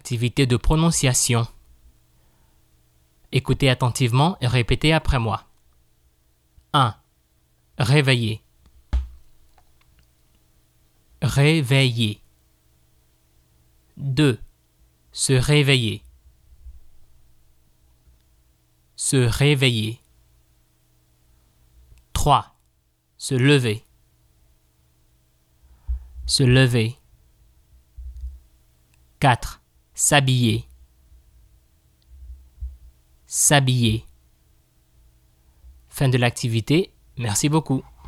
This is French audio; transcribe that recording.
activité de prononciation. Écoutez attentivement et répétez après moi. 1. Réveiller. Réveiller. 2. Se réveiller. Se réveiller. 3. Se lever. Se lever. 4. S'habiller. S'habiller. Fin de l'activité. Merci beaucoup.